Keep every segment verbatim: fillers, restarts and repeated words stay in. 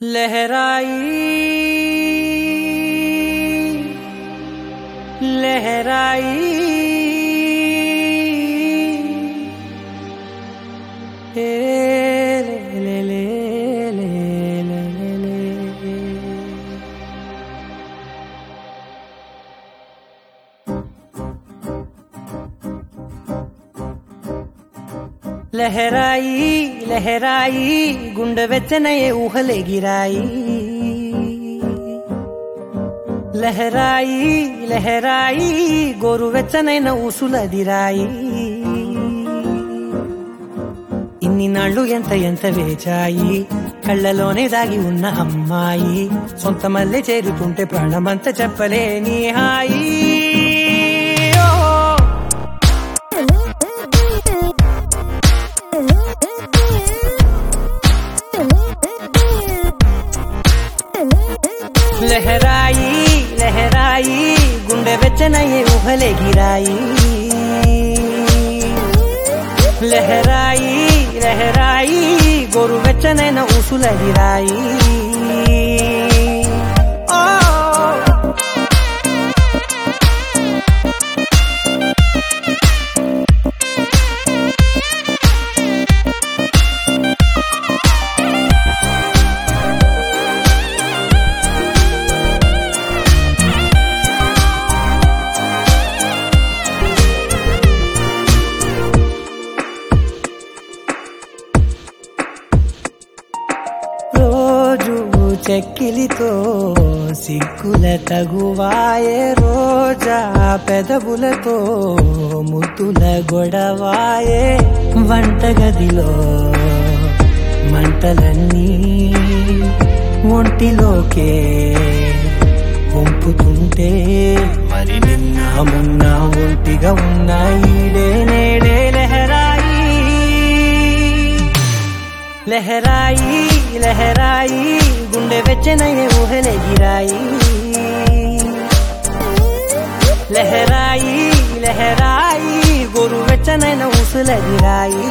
लहराई लहराई ले ले ले ले ले ले लहराई लहराई गुंडे వెచ్చనయే ఊహలే గిరాయి లహరాయి లహరాయి గోరు వెచ్చనైన ఊసులదిరాయి ఇన్ని నాళ్ళు ఎంత ఎంత వేచాయి కళ్ళలోనే దాగి ఉన్న అమ్మాయి సొంత మల్లె చేరుతుంటే ప్రాణమంత చెప్పలేని హాయి लहराई लहराई गुंडे వెచ్చనయే ఊహలే గిరాయి లహరాయి లహరాయి గోరు వెచ్చనైన ఊసులదిరాయి చెక్కిలితో సిగ్గుల తగువాయే రోజా పెదవులతో ముద్దుల గొడవాయే వంటగదిలో మంటలన్నీ ఒంటిలోకే వంపుతుంటే మరి నిన్న మొన్న ఒంటిగా ఉన్నాయి నేడే లహరాయి లహరాయి లహరాయి గుండె వెచ్చనయే ఊహలే గిరాయి లహరాయి లహరాయి గోరు వెచ్చనైన ఊసులదిరాయి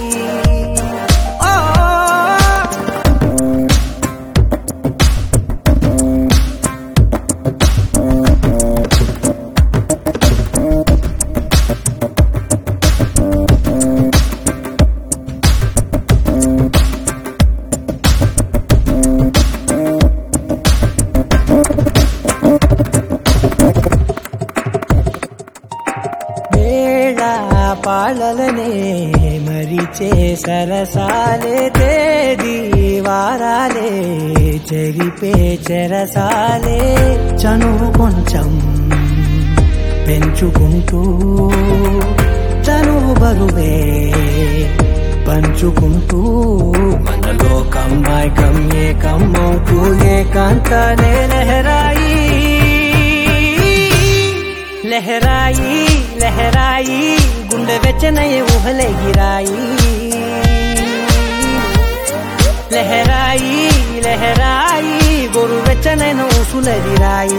పాలలనే మరిచే సరసాలే తేదీ వారాలే చెరిపే చెరసాలే చనువు కొంచెం పెంచుకుంటూ చనువు బరువే పంచుకుంటూ మనలో కమ్మాయి కమ్మే కమ్మవుతూ ఏకాంతాలే లహరాయి లహరాయి లహరాయి గుండె వెచ్చనయే ఊహలే గిరాయి లహరాయి లహరాయి గోరు వెచ్చనైన ఊసులదిరాయి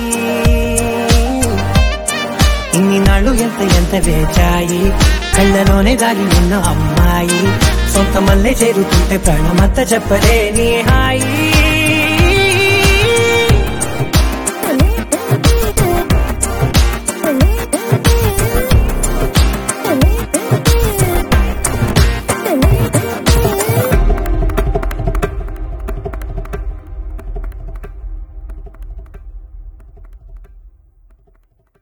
ఇన్ని నాళ్ళు ఎంత ఎంత వేచాయి కళ్ళలోనే దాగి ఉన్న అమ్మాయి సొంత మల్లె చేరుతుంటే ప్రాణమంతా చెప్పలేని హాయి